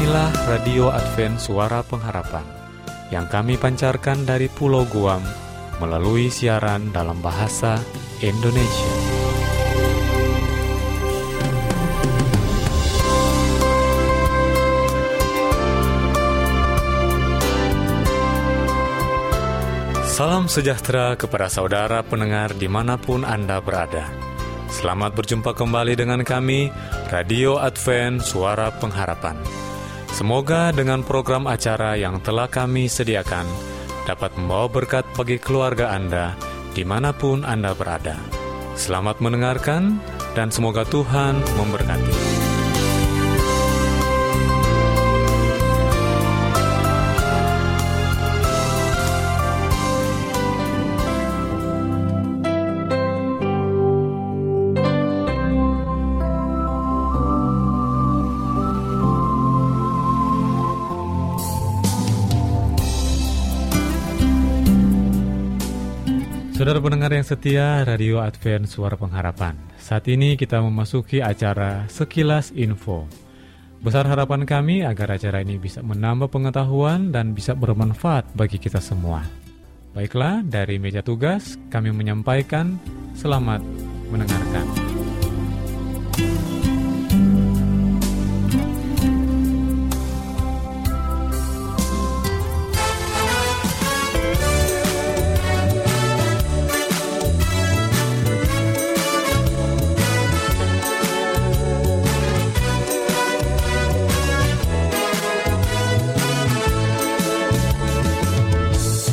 Inilah Radio Advent Suara Pengharapan yang kami pancarkan dari Pulau Guam melalui siaran dalam bahasa Indonesia. Salam sejahtera kepada saudara pendengar dimanapun Anda berada. Selamat berjumpa kembali dengan kami, Radio Advent Suara Pengharapan. Semoga dengan program acara yang telah kami sediakan dapat membawa berkat bagi keluarga Anda dimanapun Anda berada. Selamat mendengarkan dan semoga Tuhan memberkati. Saudara pendengar yang setia Radio Advent Suara Pengharapan, saat ini kita memasuki acara Sekilas Info. Besar harapan kami agar acara ini bisa menambah pengetahuan dan bisa bermanfaat bagi kita semua. Baiklah, dari meja tugas kami menyampaikan selamat mendengarkan.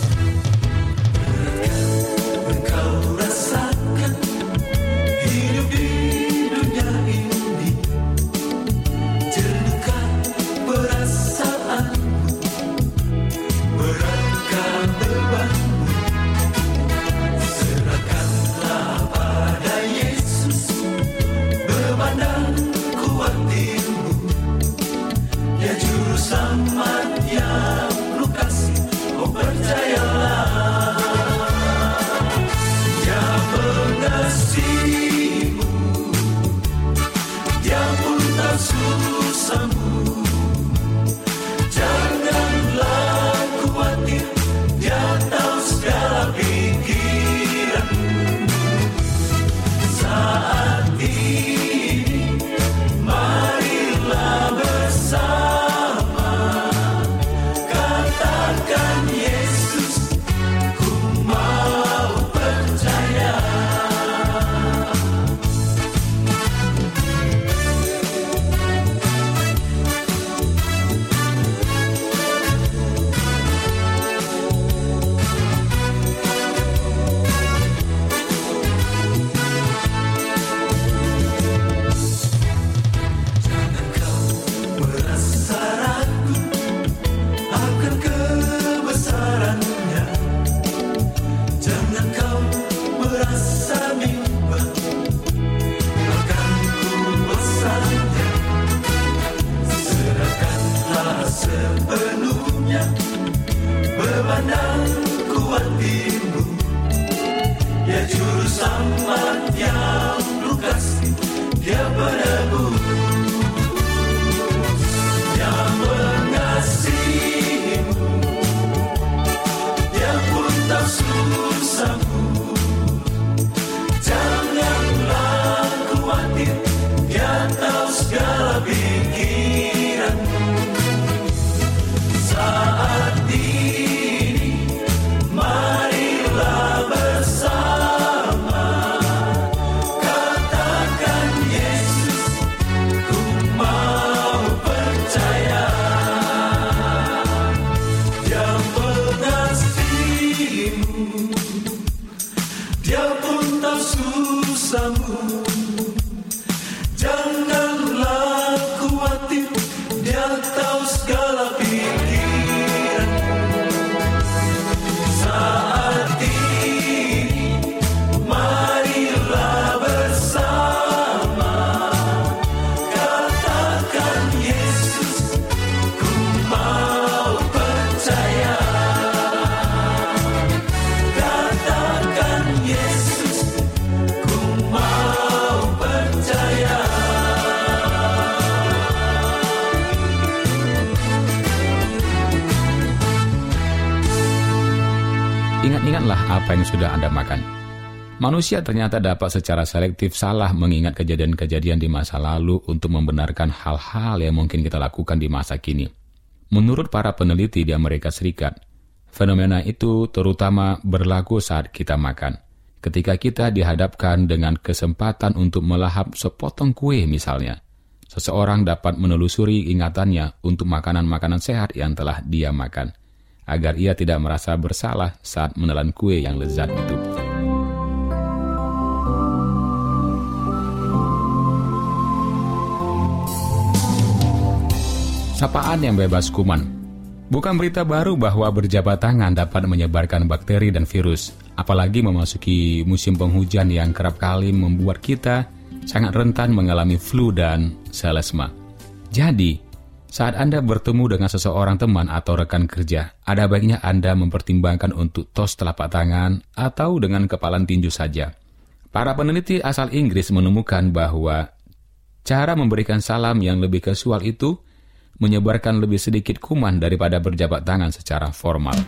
Hidup ingatlah apa yang sudah Anda makan. Manusia ternyata dapat secara selektif salah mengingat kejadian-kejadian di masa lalu untuk membenarkan hal-hal yang mungkin kita lakukan di masa kini. Menurut para peneliti di Amerika Serikat, fenomena itu terutama berlaku saat kita makan. Ketika kita dihadapkan dengan kesempatan untuk melahap sepotong kue misalnya, seseorang dapat menelusuri ingatannya untuk makanan-makanan sehat yang telah dia makan, agar ia tidak merasa bersalah saat menelan kue yang lezat itu. Sapaan yang bebas kuman. Bukan berita baru bahwa berjabat tangan dapat menyebarkan bakteri dan virus, apalagi memasuki musim penghujan yang kerap kali membuat kita sangat rentan mengalami flu dan selesma. Jadi, saat Anda bertemu dengan seseorang teman atau rekan kerja, ada baiknya Anda mempertimbangkan untuk tos telapak tangan atau dengan kepalan tinju saja. Para peneliti asal Inggris menemukan bahwa cara memberikan salam yang lebih kasual itu menyebarkan lebih sedikit kuman daripada berjabat tangan secara formal.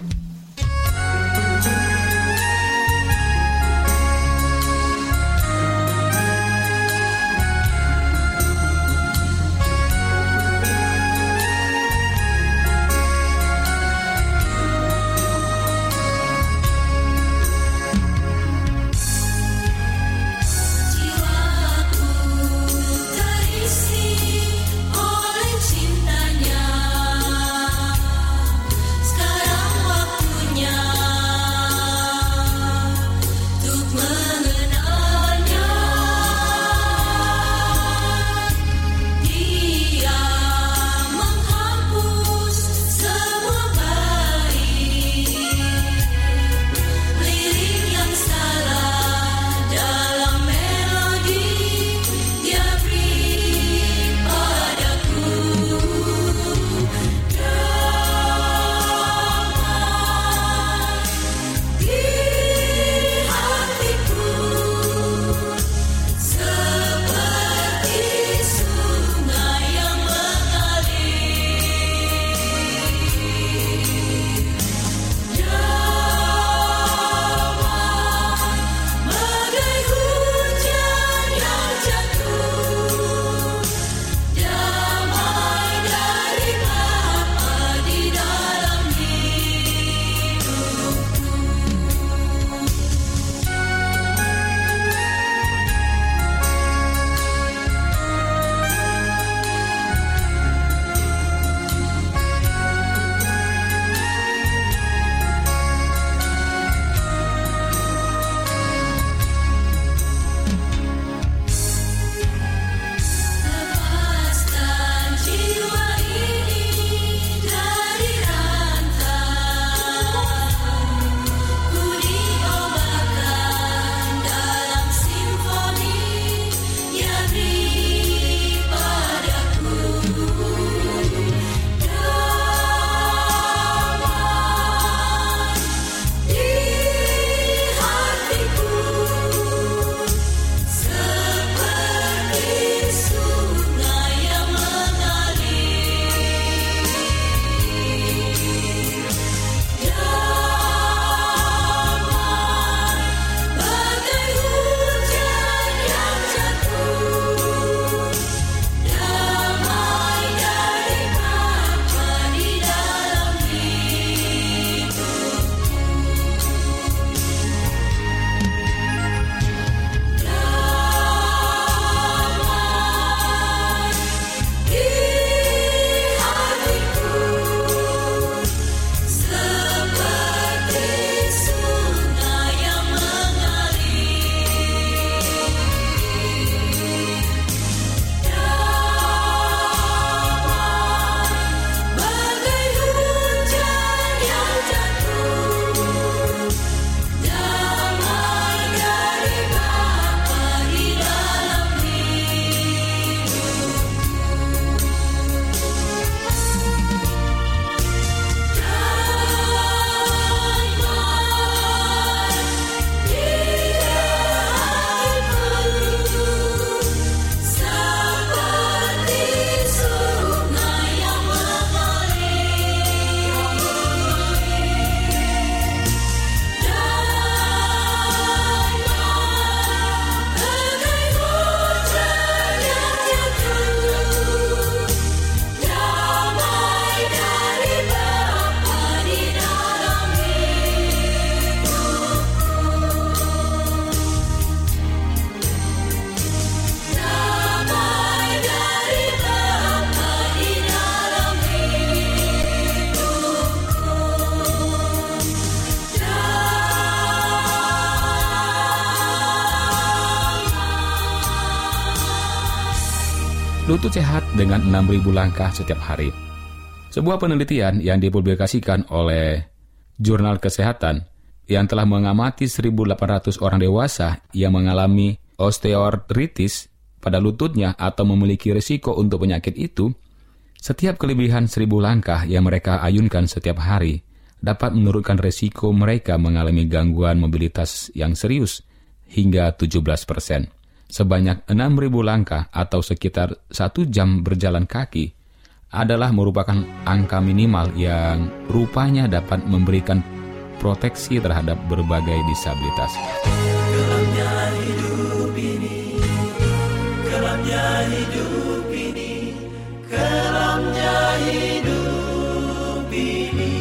lutut sehat dengan 6.000 langkah setiap hari. Sebuah penelitian yang dipublikasikan oleh Jurnal Kesehatan yang telah mengamati 1.800 orang dewasa yang mengalami osteoartritis pada lututnya atau memiliki risiko untuk penyakit itu, setiap kelebihan 1.000 langkah yang mereka ayunkan setiap hari dapat menurunkan risiko mereka mengalami gangguan mobilitas yang serius hingga 17%. Sebanyak 6.000 langkah atau sekitar 1 jam berjalan kaki adalah merupakan angka minimal yang rupanya dapat memberikan proteksi terhadap berbagai disabilitas. Gelapnya hidup ini, gelapnya hidup ini, gelapnya hidup ini.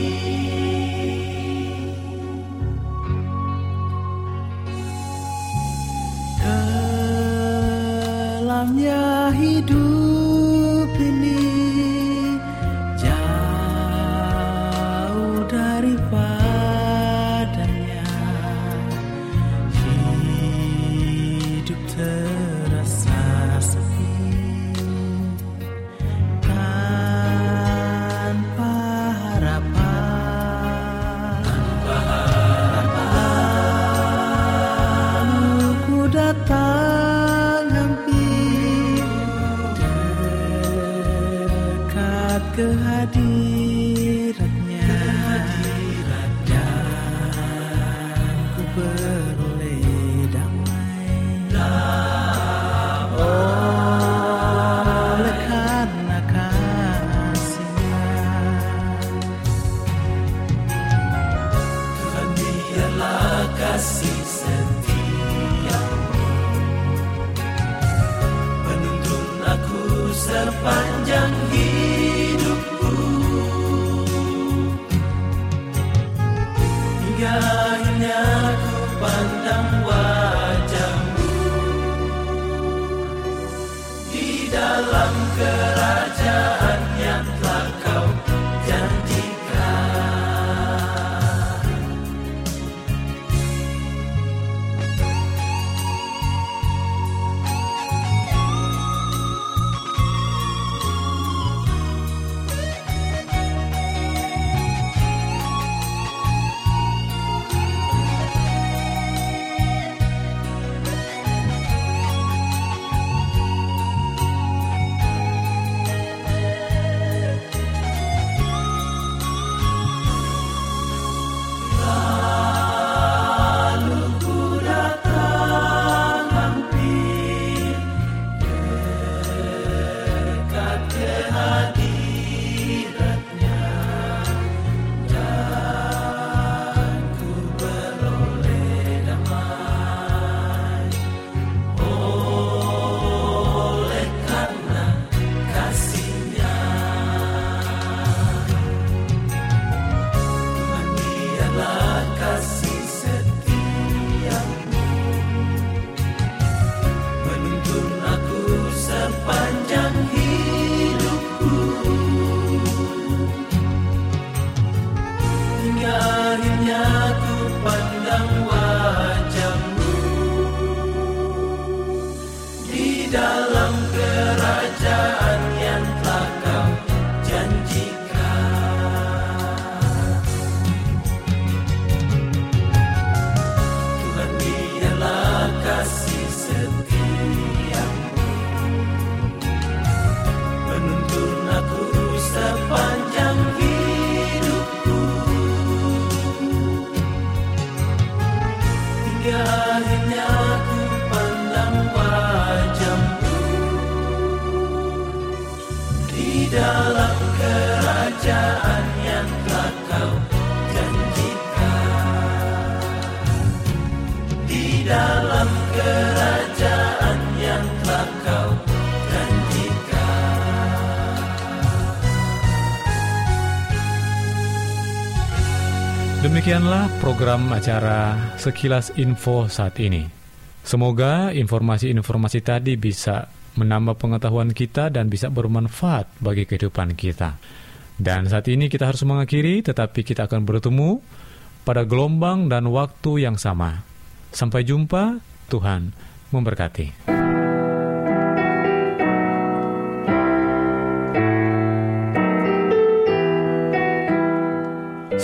Gelapnya hidup ini jauh daripadanya, hidup terasa sepi tanpa harapan, ku datang hampir dekat kehadirannya, dan ku beroleh damai oleh karena kasih-Nya. Tuhan, biarlah kasih setiamu menuntun aku sepanjang hidupku, hingga akhirnya ku pandang wajah-Mu di dalam kerajaan yang telah Kau janjikan. Dalam kerajaan yang telah Kau janjikan, di dalam kerajaan yang telah Kau janjikan. Demikianlah program acara Sekilas Info saat ini. Semoga informasi-informasi tadi bisa menambah pengetahuan kita dan bisa bermanfaat bagi kehidupan kita. Dan saat ini kita harus mengakhiri, tetapi kita akan bertemu pada gelombang dan waktu yang sama. Sampai jumpa, Tuhan memberkati.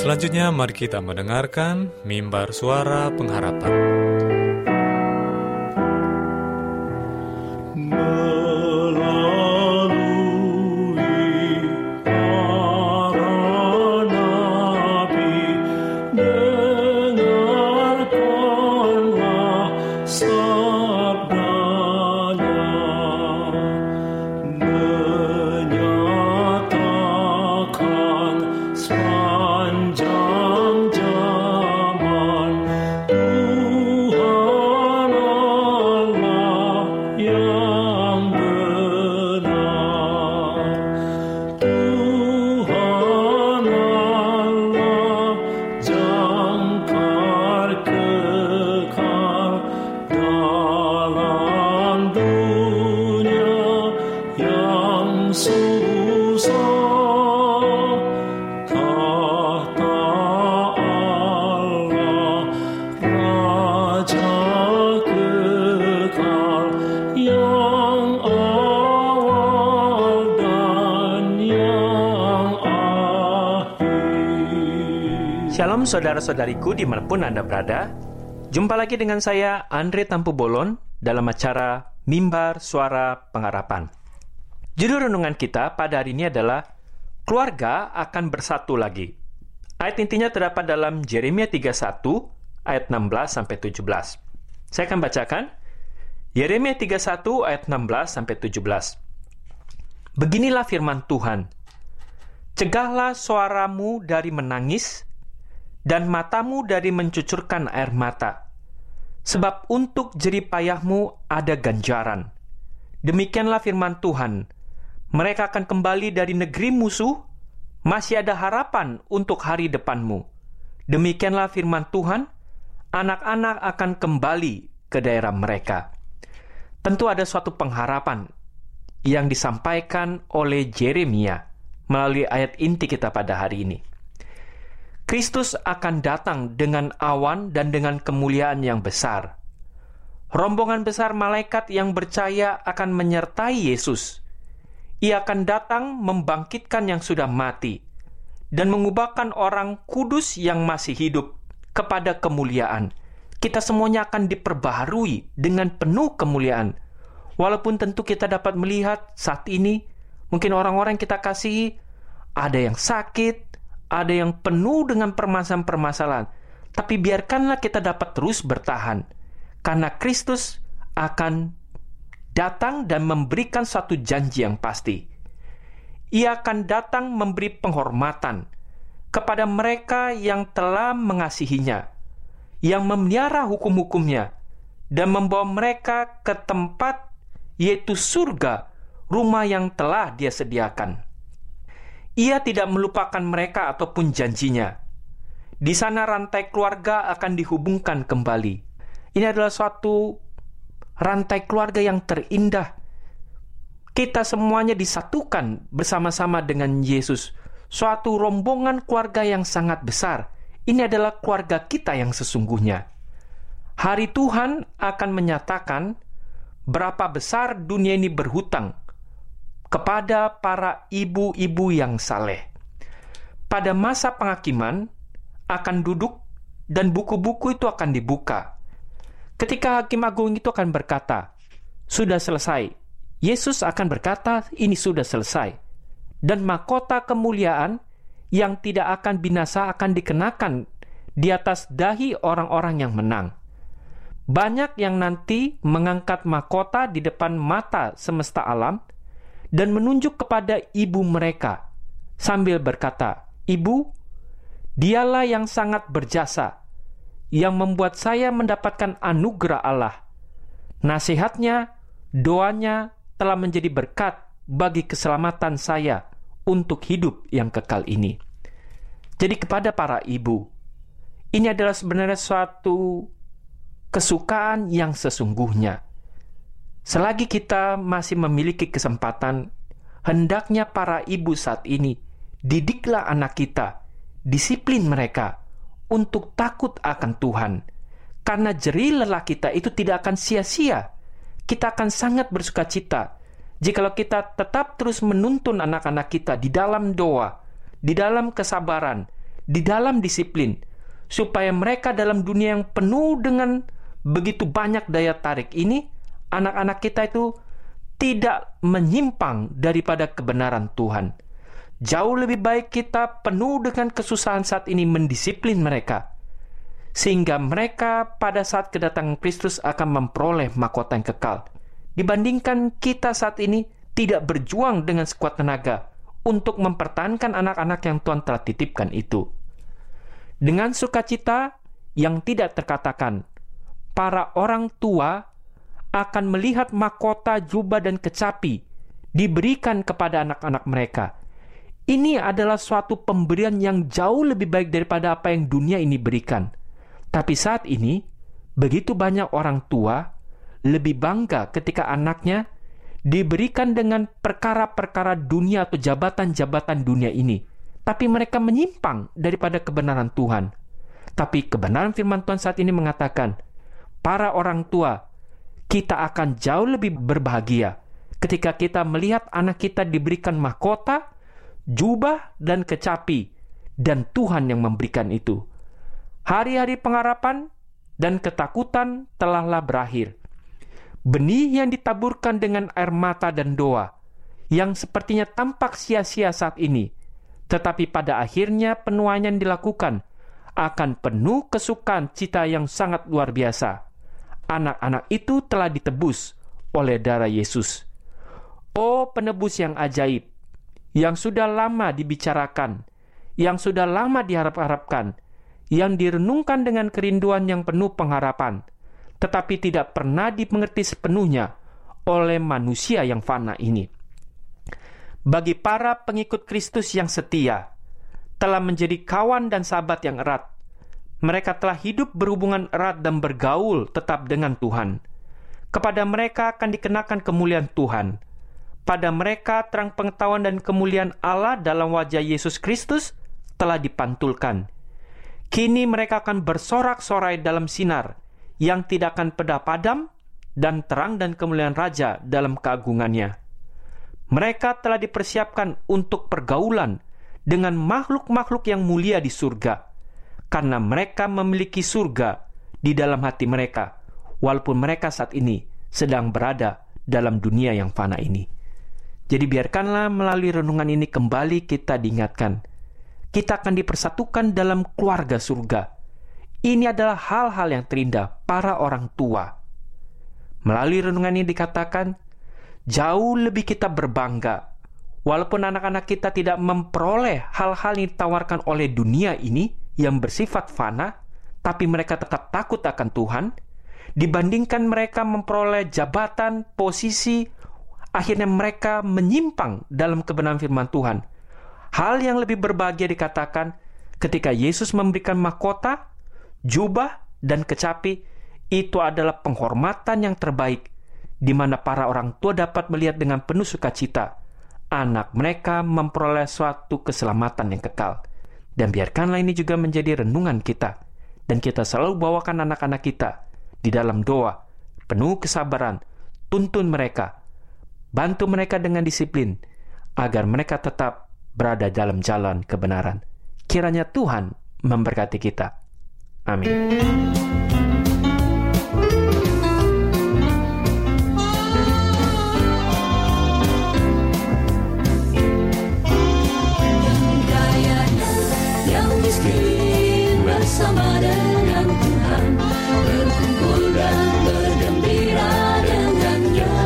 Selanjutnya mari kita mendengarkan Mimbar Suara Pengharapan. Shalom saudara-saudariku dimanapun Anda berada. Jumpa lagi dengan saya, Andre Tampu Bolon, dalam acara Mimbar Suara Pengharapan. Judul renungan kita pada hari ini adalah Keluarga akan bersatu lagi. Ayat intinya terdapat dalam Yeremia 31 ayat 16-17. Saya akan bacakan Yeremia 31 ayat 16-17. Beginilah firman Tuhan. Cegahlah suaramu dari menangis dan matamu dari mencucurkan air mata. Sebab untuk jerih payahmu ada ganjaran. Demikianlah firman Tuhan. Mereka akan kembali dari negeri musuh, masih ada harapan untuk hari depanmu. Demikianlah firman Tuhan, anak-anak akan kembali ke daerah mereka. Tentu ada suatu pengharapan yang disampaikan oleh Yeremia melalui ayat inti kita pada hari ini. Kristus akan datang dengan awan dan dengan kemuliaan yang besar. Rombongan besar malaikat yang percaya akan menyertai Yesus. Ia akan datang membangkitkan yang sudah mati dan mengubahkan orang kudus yang masih hidup kepada kemuliaan. Kita semuanya akan diperbaharui dengan penuh kemuliaan. Walaupun tentu kita dapat melihat saat ini, mungkin orang-orang kita kasihi, ada yang sakit, ada yang penuh dengan permasalahan-permasalahan. Tapi biarkanlah kita dapat terus bertahan. Karena Kristus akan datang dan memberikan suatu janji yang pasti. Ia akan datang memberi penghormatan kepada mereka yang telah mengasihinya, yang memelihara hukum-hukumnya, dan membawa mereka ke tempat, yaitu surga, rumah yang telah Dia sediakan. Ia tidak melupakan mereka ataupun janjinya. Di sana rantai keluarga akan dihubungkan kembali. Ini adalah suatu rantai keluarga yang terindah. Kita semuanya disatukan bersama-sama dengan Yesus. Suatu rombongan keluarga yang sangat besar. Ini adalah keluarga kita yang sesungguhnya. Hari Tuhan akan menyatakan berapa besar dunia ini berhutang kepada para ibu-ibu yang saleh. Pada masa penghakiman akan duduk dan buku-buku itu akan dibuka. Ketika Hakim Agung itu akan berkata, sudah selesai. Yesus akan berkata, ini sudah selesai. Dan mahkota kemuliaan yang tidak akan binasa akan dikenakan di atas dahi orang-orang yang menang. Banyak yang nanti mengangkat mahkota di depan mata semesta alam dan menunjuk kepada ibu mereka sambil berkata, Ibu, dialah yang sangat berjasa, yang membuat saya mendapatkan anugerah Allah. Nasihatnya, doanya telah menjadi berkat bagi keselamatan saya untuk hidup yang kekal ini. Jadi kepada para ibu, ini adalah sebenarnya suatu kesukaan yang sesungguhnya. Selagi kita masih memiliki kesempatan, hendaknya para ibu saat ini, didiklah anak kita, disiplin mereka untuk takut akan Tuhan. Karena jerih lelah kita itu tidak akan sia-sia. Kita akan sangat bersukacita jikalau kita tetap terus menuntun anak-anak kita di dalam doa, di dalam kesabaran, di dalam disiplin, supaya mereka dalam dunia yang penuh dengan begitu banyak daya tarik ini, anak-anak kita itu tidak menyimpang daripada kebenaran Tuhan. Jauh lebih baik kita penuh dengan kesusahan saat ini mendisiplin mereka, sehingga mereka pada saat kedatangan Kristus akan memperoleh mahkota yang kekal, dibandingkan kita saat ini tidak berjuang dengan sekuat tenaga untuk mempertahankan anak-anak yang Tuhan telah titipkan itu. Dengan sukacita yang tidak terkatakan, para orang tua akan melihat mahkota, jubah, dan kecapi diberikan kepada anak-anak mereka. Ini adalah suatu pemberian yang jauh lebih baik daripada apa yang dunia ini berikan. Tapi saat ini, begitu banyak orang tua lebih bangga ketika anaknya diberikan dengan perkara-perkara dunia atau jabatan-jabatan dunia ini. Tapi mereka menyimpang daripada kebenaran Tuhan. Tapi kebenaran firman Tuhan saat ini mengatakan, para orang tua, kita akan jauh lebih berbahagia ketika kita melihat anak kita diberikan mahkota, jubah, dan kecapi, dan Tuhan yang memberikan itu. Hari-hari pengharapan dan ketakutan telahlah berakhir. Benih yang ditaburkan dengan air mata dan doa, yang sepertinya tampak sia-sia saat ini, tetapi pada akhirnya penuaian dilakukan, akan penuh kesukaan cita yang sangat luar biasa. Anak-anak itu telah ditebus oleh darah Yesus. Oh, penebus yang ajaib, yang sudah lama dibicarakan, yang sudah lama diharap-harapkan, yang direnungkan dengan kerinduan yang penuh pengharapan, tetapi tidak pernah dimengerti sepenuhnya oleh manusia yang fana ini. Bagi para pengikut Kristus yang setia, telah menjadi kawan dan sahabat yang erat. Mereka telah hidup berhubungan erat dan bergaul tetap dengan Tuhan. Kepada mereka akan dikenakan kemuliaan Tuhan. Pada mereka terang pengetahuan dan kemuliaan Allah dalam wajah Yesus Kristus telah dipantulkan. Kini mereka akan bersorak-sorai dalam sinar yang tidak akan pernah padam, dan terang dan kemuliaan Raja dalam keagungannya. Mereka telah dipersiapkan untuk pergaulan dengan makhluk-makhluk yang mulia di surga, karena mereka memiliki surga di dalam hati mereka, walaupun mereka saat ini sedang berada dalam dunia yang fana ini. Jadi biarkanlah melalui renungan ini kembali kita diingatkan, kita akan dipersatukan dalam keluarga surga. Ini adalah hal-hal yang terindah para orang tua. Melalui renungan ini dikatakan, jauh lebih kita berbangga, walaupun anak-anak kita tidak memperoleh hal-hal yang ditawarkan oleh dunia ini yang bersifat fana, tapi mereka tetap takut akan Tuhan, dibandingkan mereka memperoleh jabatan, posisi, akhirnya mereka menyimpang dalam kebenaran firman Tuhan. Hal yang lebih berbahagia dikatakan, ketika Yesus memberikan mahkota, jubah, dan kecapi, itu adalah penghormatan yang terbaik, di mana para orang tua dapat melihat dengan penuh sukacita anak mereka memperoleh suatu keselamatan yang kekal. Dan biarkanlah ini juga menjadi renungan kita, dan kita selalu bawakan anak-anak kita di dalam doa, penuh kesabaran, tuntun mereka, bantu mereka dengan disiplin, agar mereka tetap berada dalam jalan kebenaran. Kiranya Tuhan memberkati kita. Amin. Bersama dengan Tuhan, berkumpul dan bergembira dengannya,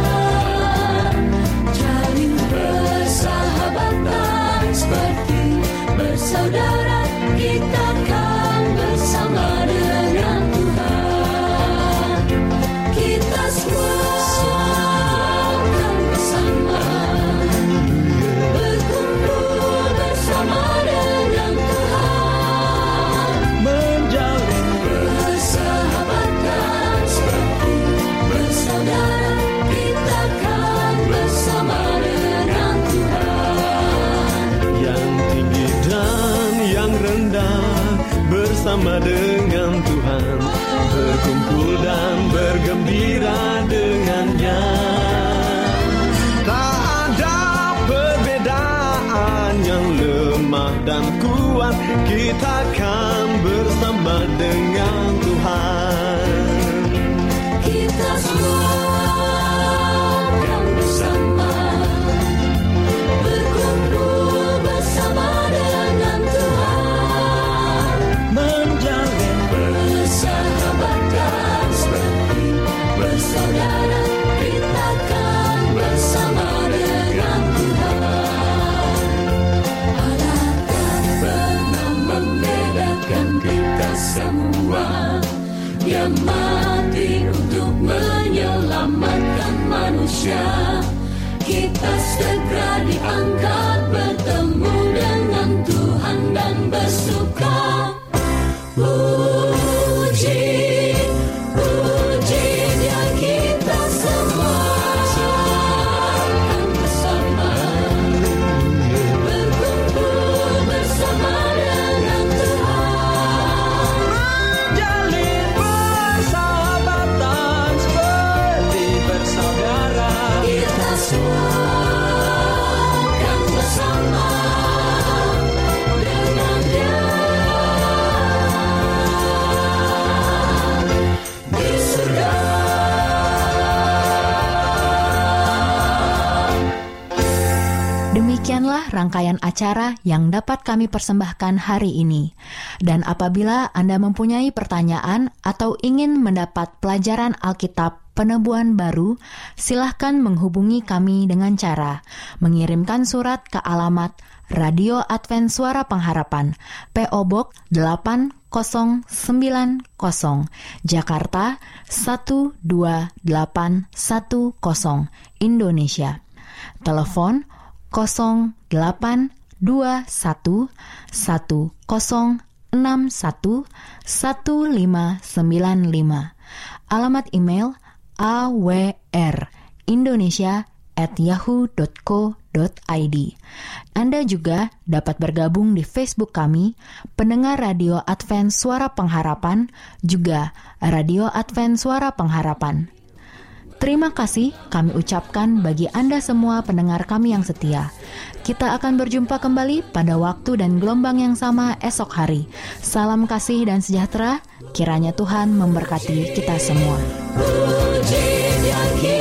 jalin persahabatan seperti bersaudara, kita akan bersama dengan Tuhan. Kita semua akan bersama, berkumpul bersama dengan Tuhan, menjalin persahabatan seperti bersaudara, kita akan bersama dengan Tuhan. Yang tinggi dan yang rendah bersama dengan Tuhan, berkumpul dan bergembira dengannya. Tak ada perbedaan yang lemah lemah dan kuat, kita akan bersama dengan Tuhan. Kita semua akan bersama, berkumpul bersama dengan Tuhan, Menjalin bersahabatan seperti bersaudara, kita akan bersama dengan Tuhan. Allah tak pernah membedakan kita semua. Dia mati untuk menyelamatkan manusia. Kita segera diangkat bertemu dengan Tuhan dan bersuka. Puji, puji Dia, kita semua akan bersama, berkumpul bersama dengan Tuhan. Jalin persahabatan seperti bersaudara. Kita semua akan bersama dengan Dia di surga. Demikianlah rangkaian acara yang dapat kami persembahkan hari ini. Dan apabila Anda mempunyai pertanyaan atau ingin mendapat pelajaran Alkitab penebuan baru, silahkan menghubungi kami dengan cara mengirimkan surat ke alamat Radio Advent Suara Pengharapan, P.O. Box 8090, Jakarta 12810, Indonesia. Telepon 0821 1061 1595. Alamat email awrindonesia@yahoo.co.id. Anda juga dapat bergabung di Facebook kami, Pendengar Radio Advent Suara Pengharapan, juga Radio Advent Suara Pengharapan. Terima kasih kami ucapkan bagi Anda semua pendengar kami yang setia. Kita akan berjumpa kembali pada waktu dan gelombang yang sama esok hari. Salam kasih dan sejahtera, kiranya Tuhan memberkati kita semua. Puji Dia,